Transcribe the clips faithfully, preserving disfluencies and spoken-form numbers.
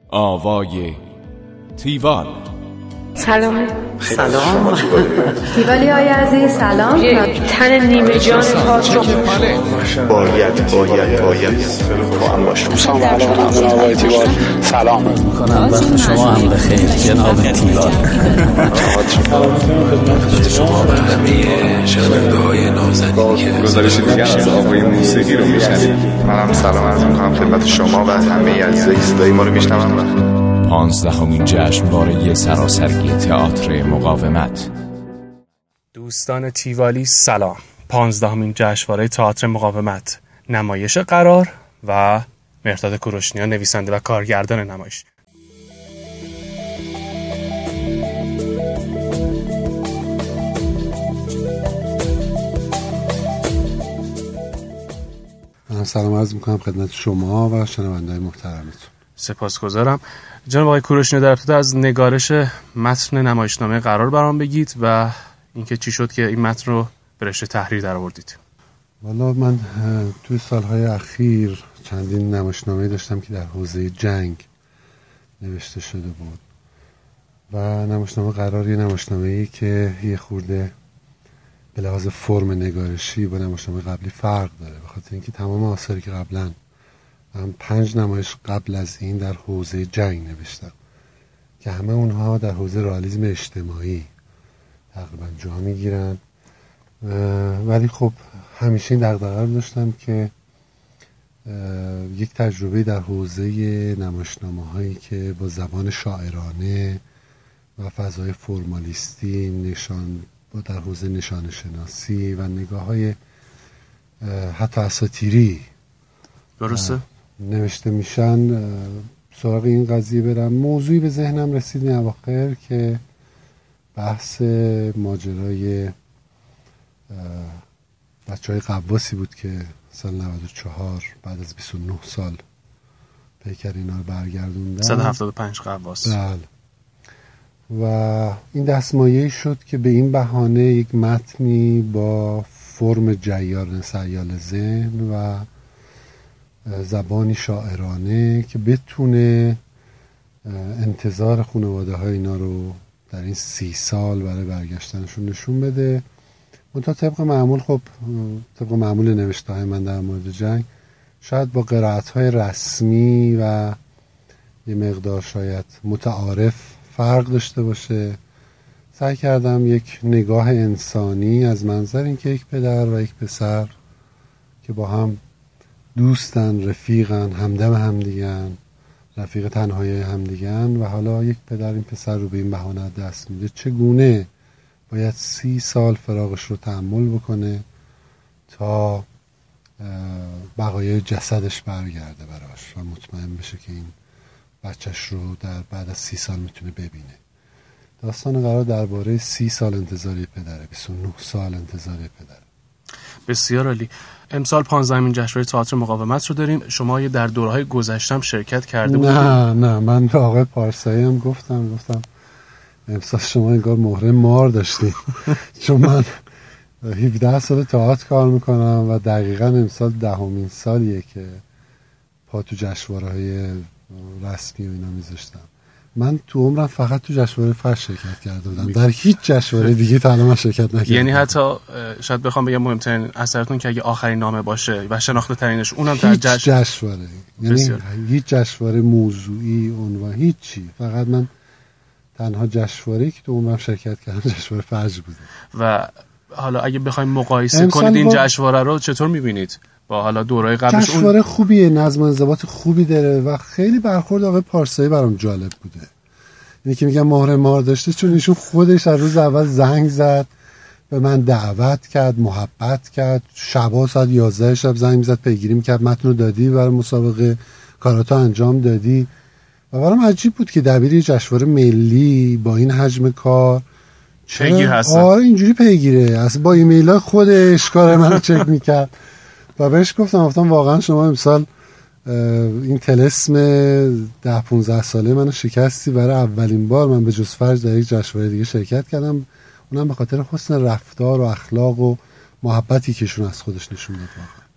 آوای تیوال. سلام. سلام تیوالی های عزیز سلام. یک تن نیمه جان تئاتر باید باید باید با هم باشم. سلام علیکم آقای تیوال. سلام میکنم وقت شما هم بخیر جناب تیوال. خدمت شما و همه شنونده‌های نازنین که گزارش دیگر از آقای موسیقی رو میشنید. منم سلام عرض میکنم خدمت شما و همه عزیزای صدای ما رو میشنون. پانزدهمین جشنواره سراسری تئاتر مقاومت. دوستان تیوالی سلام. پانزدهمین جشنواره تئاتر مقاومت، نمایش قرار و مهرداد کوروشنیان نویسنده و کارگردان نمایش. من سلام عرض میکنم خدمت شما و شنونده‌های محترمتون. سپاسگزارم. جناب آقای کوروشنی، در ابتدا از نگارش متن نمایشنامه قرار برام بگید و اینکه چی شد که این متن رو به رشته تحریر درآوردید. والا من توی سالهای اخیر چندین نمایشنامه داشتم که در حوزه جنگ نوشته شده بود و نمایشنامه قرار یه نمایشنامه‌ای که یه خورده به لحاظ فرم نگارشی با نمایشنامه قبلی فرق داره، به خاطر اینکه تمام آثاری که قبلا من پنج نمایش قبل از این در حوزه جنگ نوشتم که همه اونها در حوزه رئالیسم اجتماعی تقریبا جا میگیرن، ولی خب همیشه این دغدغه رو داشتم که یک تجربه در حوزه نمایشنامه هایی که با زبان شاعرانه و فضای فرمالیستی نشان با در حوزه نشان شناسی و نگاه های حتی اساطیری درسته نوشته میشن سراغ این قضیه برم. موضوعی به ذهنم رسید این اواخر که بحث ماجرای بچه های قواسی بود که سال نود و چهار بعد از بیست و نه سال پیکر اینا رو برگردوندن. صد و هفتاد و پنج قواس. بله. و این دستمایه‌ای شد که به این بهانه یک متنی با فرم جیار سیال ذهن و زبانی شاعرانه که بتونه انتظار خانواده های اینا رو در این سی سال برای برگشتنشون نشون بده. منتها طبق معمول، خب طبق معمول نوشته های من در مورد جنگ شاید با قرائت های رسمی و یه مقدار شاید متعارف فرق داشته باشه. سعی کردم یک نگاه انسانی از منظر اینکه یک پدر و یک پسر که با هم دوستن، رفیقن، همدم همدیگن، رفیق تنهایی همدیگن و حالا یک پدر این پسر رو به این بهانه دست میده، چگونه باید سی سال فراقش رو تحمل بکنه تا بقایای جسدش برگرده براش و مطمئن بشه که این بچهش رو در بعد از سی سال میتونه ببینه. داستان قرار درباره سی سال انتظاری پدره، بیست و نه سال انتظاری پدره. بسیار عالی. امسال پانزدهمین جشنواره تئاتر مقاومت رو داریم. شما یه در دوره‌های گذشته‌ام شرکت کرده بودید؟ نه نه من به آقای پارسایی هم گفتم گفتم امسال شما انگار مهره مار داشتید چون من هفده سال تئاتر کار میکنم و دقیقاً امسال دهمین سالیه که پا تو جشنواره‌های رسمی و اینا میذاشتم. من تو عمرم فقط تو جشنواره فجر شرکت کرده بودم، در هیچ جشنواره دیگه تا الان شرکت نکردم. یعنی حتی شاید بخوام بگم مهمترین اثرتون که اگه آخرین نامه باشه و شناخته ترینش اونم در جشن... جشنواره، یعنی هیچ جشنواره موضوعی عنوان هیچی، فقط من تنها جشنواره‌ای که تو عمرم شرکت کردم جشنواره فجر بوده. و حالا اگه بخوایم مقایسه کنید این با... جشنواره رو چطور می‌بینید با حالا دورهای قبلش؟ جشنواره اون... خوبیه، نظم و انضباط خوبی داره و خیلی برخورد آقای پارسایی برام جالب بوده. اینی که میگم مهره مار داشته چون ایشون خودش از روز اول زنگ زد به من، دعوت کرد، محبت کرد، شبا ساعت یازده شب زنگ میزد پیگیری میکرد متن رو دادی برای مسابقه، کاراتو انجام دادی. و برام عجیب بود که دبیر جشنواره ملی با این حجم کار پیگیر هستن. آره اینجوری پیگیره، اصلا با ایمیل خودش کار منو چک میکرد و بهش گفتم گفتم واقعا شما امسال این طلسم ده پونزده ساله منو شکستی. برای اولین بار من به جز فرج در یک جشنواره دیگه شرکت کردم، اونم به خاطر حسن رفتار و اخلاق و محبتی که ایشون از خودش نشون داد.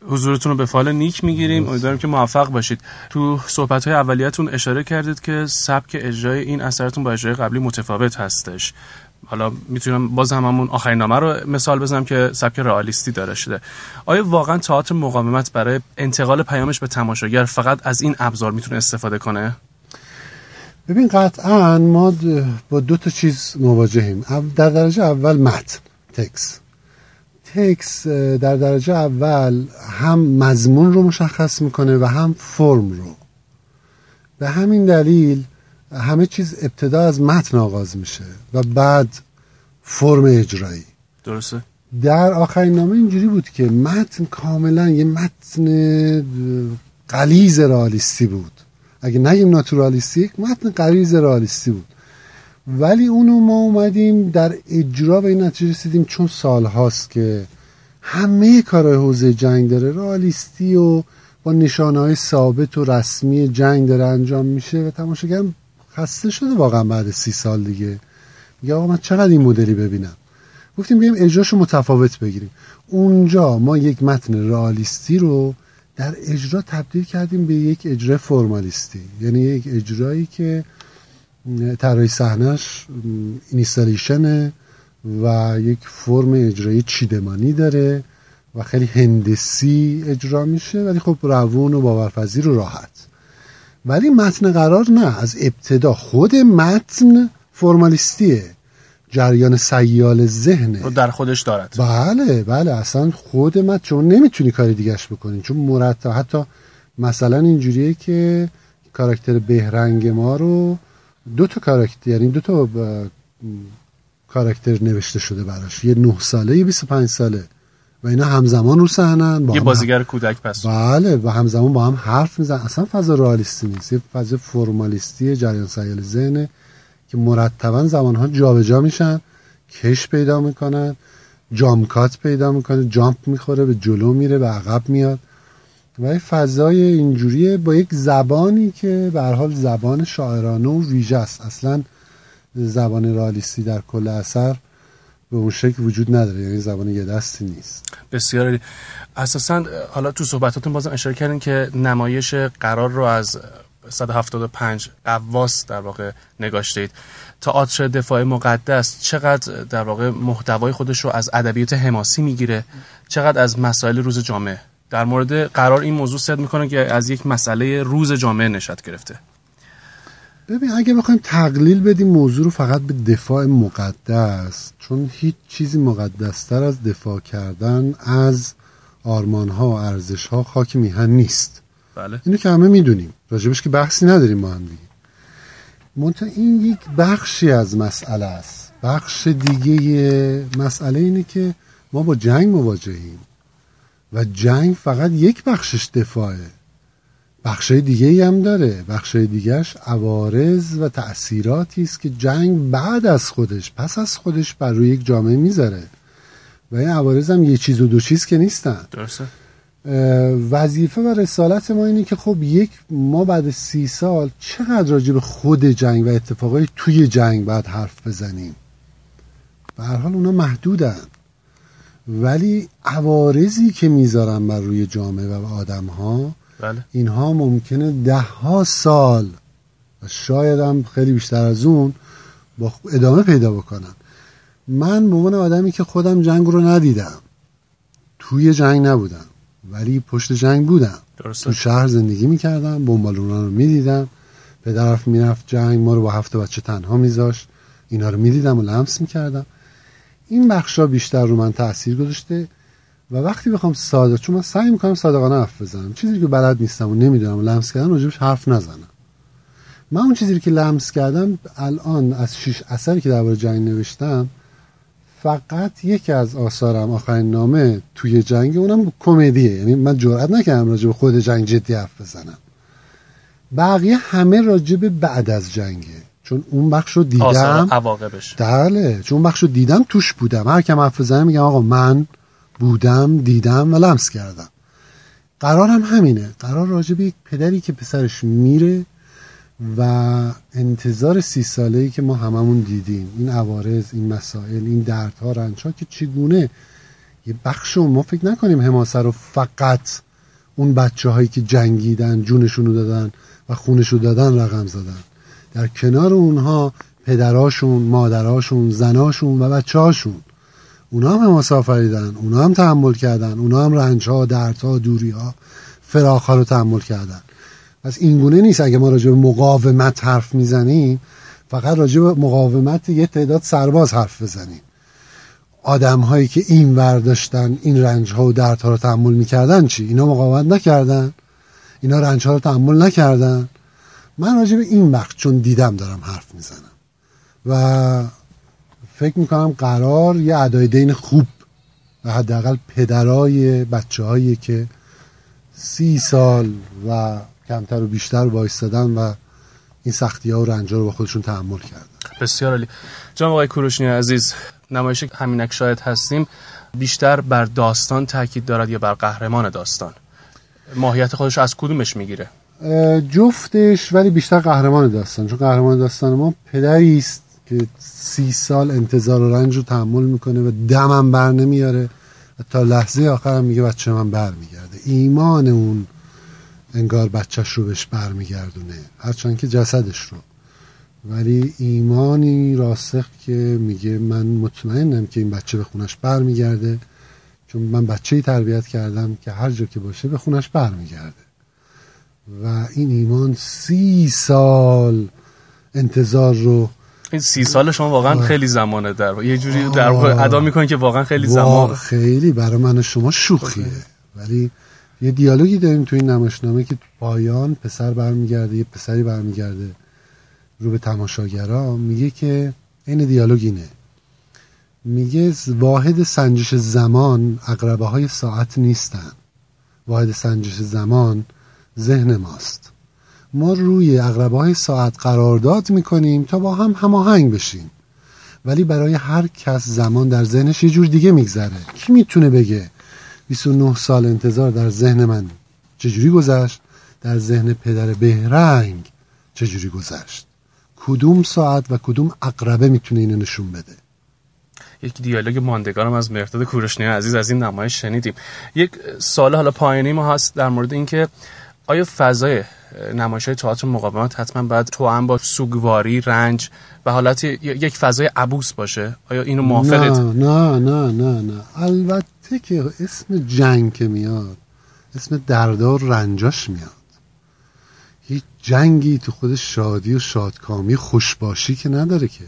حضورتون رو به فال نیک میگیریم. امیدوارم که موفق باشید. تو صحبت‌های اولیه‌تون اشاره کردید که سبک اجرای این اثرتون با اجرای قبلی متفاوت هستش. حالا میتونم باز هم همون آخرین نامه رو مثال بزنم که سبک رئالیستی داره شده. آیا واقعا تئاتر مقاومت برای انتقال پیامش به تماشاگر فقط از این ابزار میتونه استفاده کنه؟ ببین قطعا ما با دو تا چیز مواجهیم. در درجه اول متن، تکس تکس در درجه اول هم مضمون رو مشخص میکنه و هم فرم رو. به همین دلیل همه چیز ابتدا از متن آغاز میشه و بعد فرم اجرایی. درسته. در آخرین نامه اینجوری بود که متن کاملا یه متن غلیظ رئالیستی بود، اگه نگیم ناتورالیستی، یک متن غلیظ رئالیستی بود، ولی اونو ما اومدیم در اجرا به این نتیجه رسیدیم، چون سال هاست که همه کارهای حوزه جنگ داره رئالیستی و با نشانه‌های ثابت و رسمی جنگ داره انجام میشه و تماشاگر خسته شده واقعا بعد سی سال دیگه میگه آقا من چقدر این مدلی ببینم. گفتیم بیایم اجراشو متفاوت بگیریم. اونجا ما یک متن رئالیستی رو در اجرا تبدیل کردیم به یک اجرای فرمالیستی، یعنی یک اجرایی که طراحی صحنه‌اش اینستالیشنه و یک فرم اجرایی چیدمانی داره و خیلی هندسی اجرا میشه، ولی خب روون و باورپذیر و راحت. ولی متن قرار نه، از ابتدا خود متن فرمالیستیه، جریان سیال ذهنه رو در خودش دارد. بله بله اصلا خود متن چون نمیتونی کاری دیگهش بکنی، چون مرتب حتی مثلا اینجوریه که کاراکتر بهرنگ ما رو دو تا کاراکتر، یعنی دو تا کاراکتر نوشته شده براش، یه نه ساله یه بیست و پنج ساله و اینا همزمان رو صحنن، یه بازیگر کودک پس. بله و همزمان با هم حرف میزنن. اصلا فضا رئالیستی نیست، یه فضا فرمالیستی جریان سیال ذهنه که مرتبا زمانها جابجا میشن، کش پیدا میکنن، جامکات پیدا میکنه، جامپ میخوره، به جلو میره، به عقب میاد و این فضای اینجوریه با یک زبانی که به هر حال زبان شاعرانه و ویژه است. اصلا زبان رئالیستی در کل اثر به اون شکل وجود نداره، یعنی زبان یه دستی نیست. بسیار اساساً حالا تو صحبتاتون بازم اشاره کردین که نمایش قرار رو از صد و هفتاد و پنج قواس در واقع نگاشتید. تئاتر دفاع مقدس چقدر در واقع محتوای خودش رو از ادبیات حماسی میگیره، چقدر از مسائل روز جامعه؟ در مورد قرار این موضوع صد میکنه که از یک مسئله روز جامعه نشأت گرفته. ببین اگه بخوایم تقلیل بدیم موضوع رو فقط به دفاع مقدس، چون هیچ چیزی مقدستر از دفاع کردن از آرمان‌ها و ارزش‌ها خاک میهن نیست. بله. اینو که همه میدونیم، راجبش که بحثی نداریم ما هم دیگه. منتها این یک بخشی از مسئله است. بخش دیگه مسئله اینه که ما با جنگ مواجهیم و جنگ فقط یک بخشش دفاعه، بخشای دیگه ای هم داره. بخشای دیگهش عوارض و تأثیراتی است که جنگ بعد از خودش، پس از خودش بر روی یک جامعه میذاره و این عوارض هم یه چیز و دو چیز که نیستن. درسته. وظیفه و رسالت ما اینه که خب یک ما بعد سی سال چقدر راجع به خود جنگ و اتفاقای توی جنگ باید حرف بزنیم. به هر حال اونا محدودن، ولی عوارضی که میذارن بر روی جامعه و آدم ها، بله. اینها ممکنه ده ها سال و شاید هم خیلی بیشتر از اون با ادامه پیدا بکنن. من به عنوان آدمی که خودم جنگ رو ندیدم، توی جنگ نبودم ولی پشت جنگ بودم، درسته. تو شهر زندگی میکردم، بمبالونا رو میدیدم، پدرم میرفت جنگ، ما رو با هفت بچه تنها میذاشت، اینا رو میدیدم و لمس میکردم. این بخشا بیشتر رو من تأثیر گذاشته و وقتی بخوام صادق، چون من سعی میکنم صادقانه حرف بزنم، چیزی که بلد نیستم و نمیدونم و لمس کردم راجبش حرف نزنم. من اون چیزی که لمس کردم الان از شش اثری که درباره جنگ نوشتم، فقط یکی از آثارم آخرین نامه توی جنگ، اونم کمدیه، یعنی من جرئت نکردم راجع به خود جنگ جدی حرف بزنم. بقیه همه راجع به بعد از جنگه، چون اون بخش رو دیدم، آثار عواقبش. بله، چون اون بخش رو دیدم، توش بودم. هر کم حرف بزنم میگم آقا من بودم، دیدم و لمس کردم. قرارم همینه، قرار راجع به یک پدری که پسرش میره و انتظار سی ساله‌ای که ما هممون دیدیم، این عوارض، این مسائل، این دردها، رنجها که چگونه یه بخش ما فکر نکنیم حماسه رو فقط اون بچه هایی که جنگیدن جونشون رو دادن و خونشون دادن رقم زدن. در کنار اونها پدراشون، مادراشون، زناشون و بچه هاشون، اونا هم حماسه آفریدن، اونا هم تحمل کردن، اونا هم رنجها، دردها، دوریها، فراقها رو تحمل کردن. پس اینگونه نیست اگه ما راجع به مقاومت حرف میزنیم فقط راجع به مقاومت یه تعداد سرباز حرف بزنیم. آدم هایی که این ور داشتن این رنج ها و دردها رو تحمل میکردن چی؟ اینا مقاومت نکردن؟ اینا رنج ها رو تحمل نکردن؟ من راجع به این بخش چون دیدم دارم حرف میزنم و فکر میکنم قرار یه ادای دین خوب و حداقل پدرای بچه هایی که سی سال و کمتر و بیشتر وایستادن و این سختی ها و رنج ها رو با خودشون تحمل کردن. بسیار عالی. جناب آقای کوروشنی عزیز، نمایش همینک شاهد هستیم بیشتر بر داستان تاکید دارد یا بر قهرمان داستان؟ ماهیت خودش از کدومش میگیره؟ جفتش، ولی بیشتر قهرمان داستان، چون قهرمان داستان ما پدری است که سی سال انتظار و رنج رو تحمل میکنه و دمم بر نمیاره و تا لحظه آخرم میگه بچه من بر میگرده. ایمان اون انگار بچهش رو بهش بر میگردونه، هرچند که جسدش رو، ولی ایمانی راسخ که میگه من مطمئنم که این بچه به خونش بر میگرده، چون من بچه‌ای تربیت کردم که هر جا که باشه به خونش بر میگرده. و این ایمان سی سال انتظار رو، این سی سال شما واقعا آه. خیلی زمانه، در یه جوری در واقع ادا میکنه که واقعا خیلی زمانه. خیلی برای من و شما شوخیه، ولی یه دیالوگی داریم تو این نمایشنامه که تو پایان پسر برمیگرده، یه پسری برمیگرده رو به تماشاگرها میگه که این دیالوگ اینه، میگه واحد سنجش زمان عقربه های ساعت نیستن، واحد سنجش زمان ذهن ماست. ما روی عقربه های ساعت قرارداد میکنیم تا با هم هماهنگ بشیم، ولی برای هر کس زمان در ذهنش یه جور دیگه میگذره. کی میتونه بگه بیست و نه سال انتظار در ذهن من چجوری گذشت، در ذهن پدر بهرنگ چجوری گذشت؟ کدوم ساعت و کدوم عقربه میتونه اینو نشون بده؟ یک دیالوگ ماندگارم از مهرداد کوروشنی عزیز از این نمایش شنیدیم. یک سوال حالا پایانی ما هست در مورد این که آیا فضای نمایش‌های تئاتر مقاومت حتما باید توأم با سوگواری، رنج و حالت یک فضای عبوس باشه؟ آیا اینو موافقید؟ نه نه نه نه نه البته که اسم جنگ که میاد اسم دردار رنجاش میاد. هیچ جنگی تو خودش شادی و شادکامی خوشباشی که نداره که.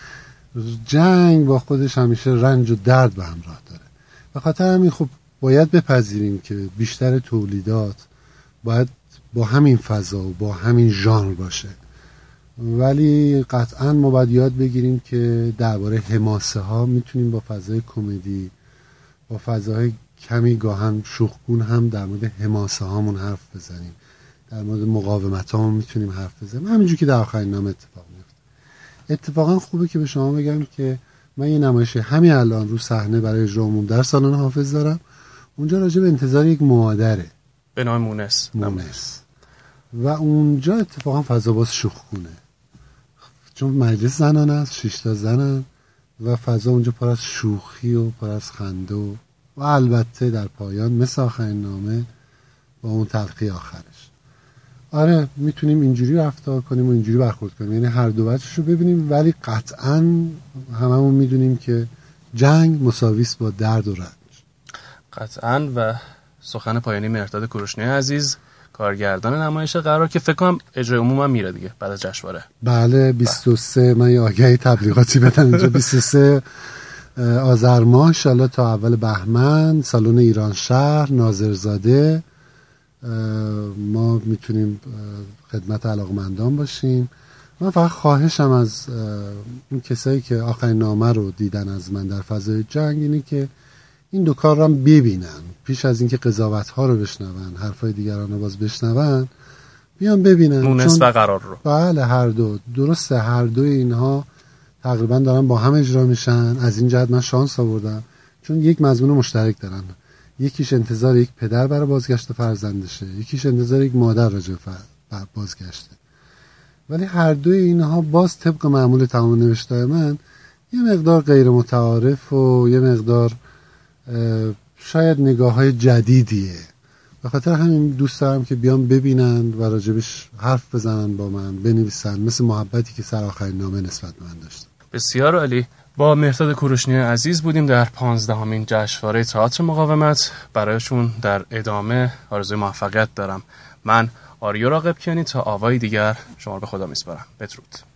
جنگ با خودش همیشه رنج و درد به همراه داره. به خاطر همین خب باید بپذیریم که بیشتر تولیدات باید با همین فضا و با همین ژانر باشه، ولی قطعا ما باید یاد بگیریم که درباره حماسه ها میتونیم با فضای کمدی، با فضای کمی گاهن شوخگون هم در مورد حماسه هامون حرف بزنیم، در مورد مقاومت هامون میتونیم حرف بزنیم، همینجور که در آخرین نامه اتفاق میفته. اتفاقا خوبه که به شما بگم که من یه نمایش همین الان رو صحنه برای اجرا عموم در سالن حافظ دارم. اونجا راجع به انتظار یک مادره به نام مونس مونس و اونجا اتفاقا فضا باز شوخگونه، چون مجلس زنانه است، شش تا زنن و فضا اونجا پر از شوخی و پر از خنده و, و البته در پایان مثل آخرین نامه با اون تلخی آخرش. آره میتونیم اینجوری رفتار کنیم و اینجوری برخورد کنیم، یعنی هر دو وجهش رو ببینیم، ولی قطعا هممون میدونیم که جنگ مساویس با درد و رنج. قطعا. و سخن پایانی مهرداد کوروشنی عزیز، کارگردان نمایش قرار، که فکر کنم اجرای عموم هم میره دیگه بعد از جشنواره. بله بیست و سه من یه آگهی تبلیغاتی بدم اینجا، بیست و سه آذر ماه ان شاءالله تا اول بهمن سالن ایران شهر ناظرزاده ما میتونیم خدمت علاقمندان باشیم. من فقط خواهشم از اون کسایی که آخرین نامه رو دیدن از من در فضای جنگ اینه که این دو کار رو هم ببینن پیش از اینکه قضاوت ها رو بشنون، حرفای دیگران رو باز بشنون، بیان ببینن مونس و قرار رو. بله هر دو درسته، هر دو اینها تقریبا دارن با هم اجرا میشن. از این جهت من شانس آوردم چون یک مضمون مشترک دارن، یکیش انتظار یک پدر برای بازگشت فرزندشه، یکیش انتظار یک مادر راجع به بازگشته، ولی هر دو اینها باز طبق معمول تمام نوشته‌های من یه مقدار غیر متعارف و یه مقدار شاید نگاه های جدیدیه. به خاطر همین دوست دارم که بیان ببینن و راجبش حرف بزنن، با من بنویسن، مثل محبتی که سر آخرین نامه نسبت به من داشتن. بسیار عالی. با مهرداد کوروشنی عزیز بودیم در پانزدهمین جشنواره تئاتر مقاومت. برایشون در ادامه آرزوی موفقیت دارم. من آریو راقبکیانی تا آوای دیگر شما رو به خدا میسپارم. بدرود.